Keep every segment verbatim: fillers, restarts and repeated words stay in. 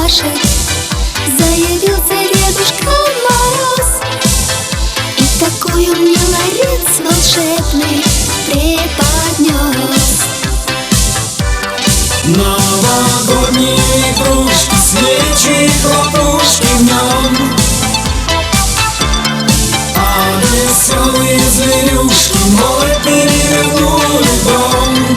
пляшет, заявился Дедушка Мороз. И такой он мне ларец волшебный преподнес. Новогодние игрушки, свечи, хлопушки в нем, а веселые зверюшки мой перевернули дом.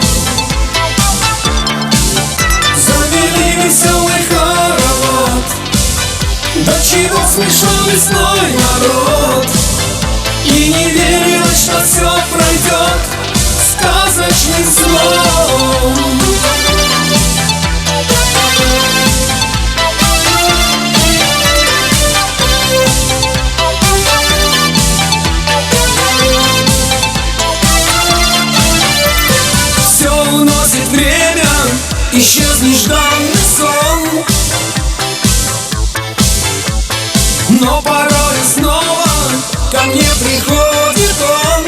Завели веселый хоровод, до чего смешон весной народ. И не верилось, что все пройдет сказочным сном. Все уносит время, исчез нежданный сон, но порой снова ко мне приходит он.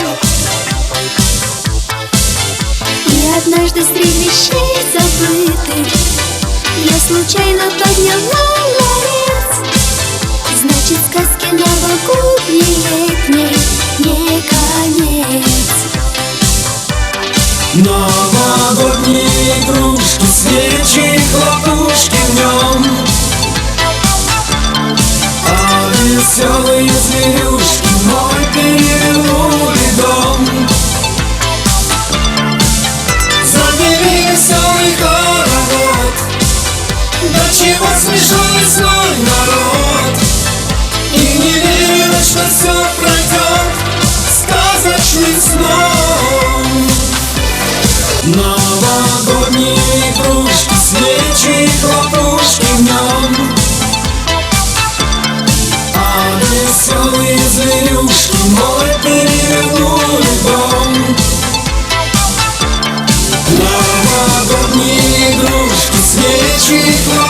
И однажды среди вещей забытых я случайно подняла ларец. Значит, сказки новогодней летней не конец. Новогодние игрушки, свечи, хлопушки в нем, а веселые зверюшки мой перевернули дом. Завели веселый хоровод, до чего смешон весной народ. И не верилось, что все пройдет сказочным сном. Новогодние игрушки, свечи, хлопушки в нем, а веселые зверюшки мой перевернули дом. Новогодние игрушки, свечи, хлопушки